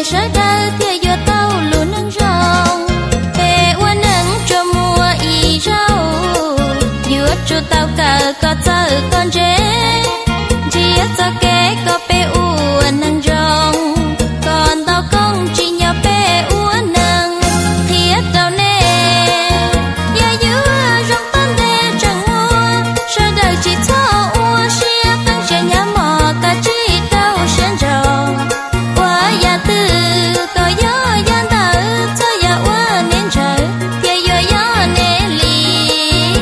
sớ đau thiê yo tao lù nâng rong bề qua nâng cho mua y rau dừa cho tao cả có thơ con trẻ chia cho kế có bề u nâng rong còn tao không chỉ nhau bề u nâng thiê tao nè ya dừa rong tan đê chẳng mua sớ đau chỉ thao u xia tăng trẻ nhà mò cả chỉ tao sen rong qua ya tư có gió gian tao cho ya qua nên trời thiê yo gió nè lì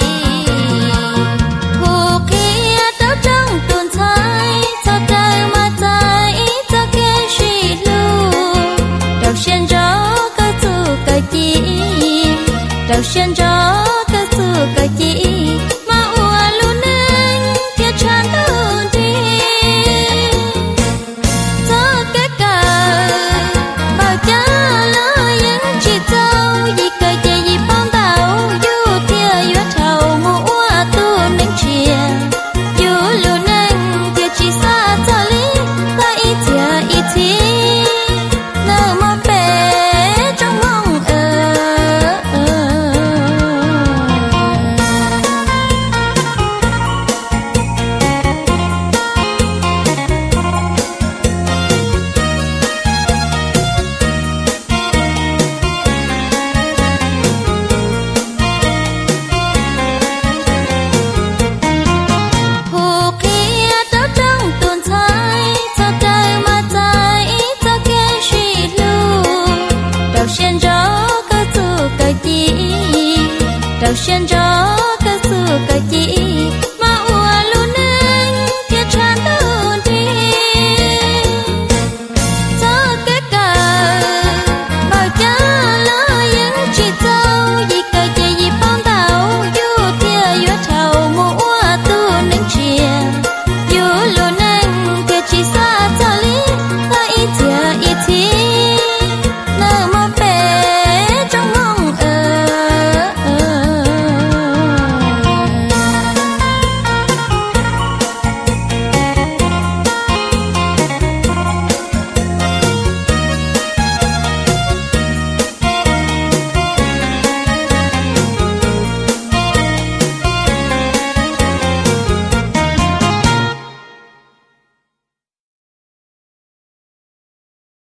hồ kia tao trong tuần thái cho đời mà tay cho kê suy lu đầu sen gió có tu cái chi đầu sen gió có tu cái chi mà ua lu nâng thiê chan tu đi cho cái cờ bao cha lỡ những chỉ trâu gì cờ gì gì bom tàu du thiê yo thầu mua tu nâng chia du lu nâng thiê chỉ xa cho lý ta ít thiê nở mà bé trong mong hồ kia tao trong tuần thái cho đời mà tay cho kê suy lu đầu sen gió có tu cái chi đầu sen